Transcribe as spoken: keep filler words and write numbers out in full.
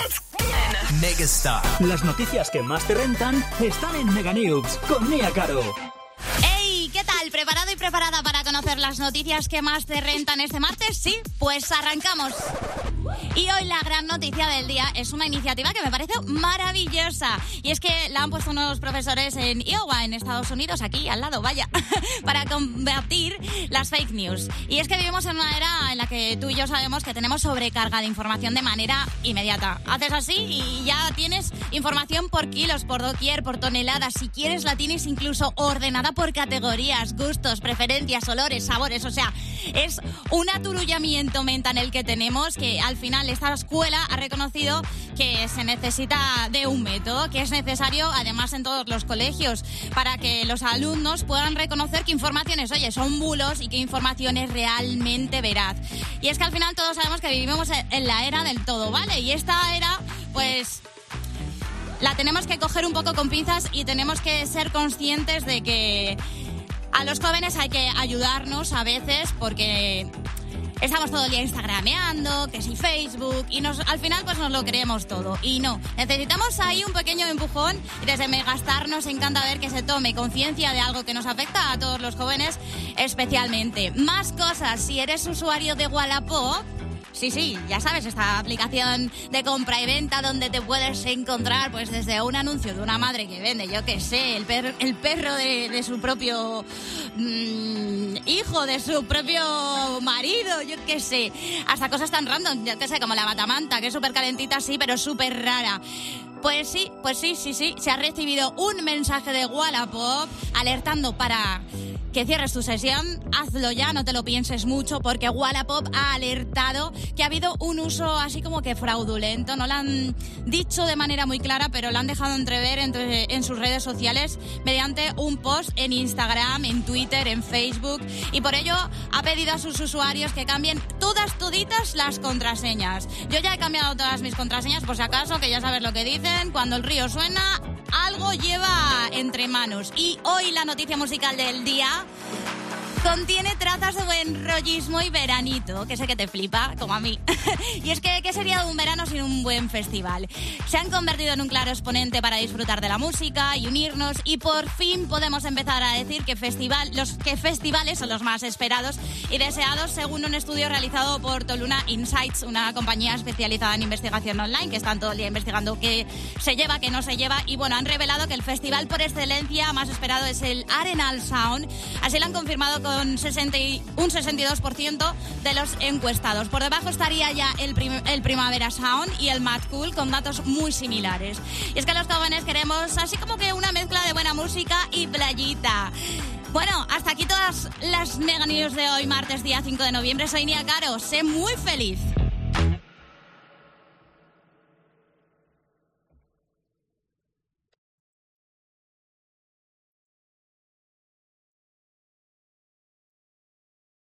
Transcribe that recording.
Megastar. Las noticias que más te rentan están en Mega News con Nia Caro. ¡Hey! ¿Qué tal? ¿Preparado y preparada para conocer las noticias que más te rentan este martes? Sí, pues arrancamos. Y hoy la gran noticia del día es una iniciativa que me parece maravillosa. Y es que la han puesto unos profesores en Iowa, en Estados Unidos, aquí al lado, vaya, para combatir las fake news. Y es que vivimos en una era en la que tú y yo sabemos que tenemos sobrecarga de información de manera inmediata. Haces así y ya tienes información por kilos, por doquier, por toneladas. Si quieres la tienes incluso ordenada por categorías, gustos, preferencias, olores, sabores. O sea, es un aturullamiento mental el que tenemos, que al final esta escuela ha reconocido que se necesita de un método, que es necesario además en todos los colegios, para que los alumnos puedan reconocer qué informaciones, oye, son bulos y qué información es realmente veraz. Y es que al final todos sabemos que vivimos en la era del todo, ¿vale? Y esta era, pues, la tenemos que coger un poco con pinzas y tenemos que ser conscientes de que a los jóvenes hay que ayudarnos a veces porque estamos todo el día instagrameando, que si Facebook, y nos, al final pues nos lo creemos todo. Y no, necesitamos ahí un pequeño empujón, y desde Megastar nos encanta ver que se tome conciencia de algo que nos afecta a todos los jóvenes especialmente. Más cosas, si eres usuario de Wallapop, sí, sí, ya sabes, esta aplicación de compra y venta donde te puedes encontrar pues desde un anuncio de una madre que vende, yo qué sé, el perro, el perro de, de su propio mmm, hijo, de su propio marido, yo qué sé, hasta cosas tan random, yo qué sé, como la batamanta, que es súper calentita, sí, pero súper rara. Pues sí, pues sí, sí, sí, se ha recibido un mensaje de Wallapop alertando para que cierres tu sesión. Hazlo ya, no te lo pienses mucho, porque Wallapop ha alertado que ha habido un uso así como que fraudulento. No lo han dicho de manera muy clara, pero lo han dejado entrever entre, en sus redes sociales mediante un post en Instagram, en Twitter, en Facebook, y por ello ha pedido a sus usuarios que cambien todas, toditas las contraseñas. Yo ya he cambiado todas mis contraseñas por si acaso, que ya sabes lo que dicen, cuando el río suena, algo lleva entre manos. Y hoy la noticia musical del día contiene trazas de buen rollismo y veranito, que sé que te flipa, como a mí. Y es que, ¿qué sería un verano sin un buen festival? Se han convertido en un claro exponente para disfrutar de la música y unirnos, y por fin podemos empezar a decir que, festival, los, que festivales son los más esperados y deseados, según un estudio realizado por Toluna Insights, una compañía especializada en investigación online, que están todo el día investigando qué se lleva, qué no se lleva, y bueno, han revelado que el festival por excelencia más esperado es el Arenal Sound. Así lo han confirmado con un sesenta y dos por ciento de los encuestados. Por debajo estaría ya el, prim- el Primavera Sound y el Mad Cool, con datos muy similares. Y es que los jóvenes queremos así como que una mezcla de buena música y playita. Bueno, hasta aquí todas las Mega News de hoy, martes día cinco de noviembre. Soy Nia Caro, sé muy feliz.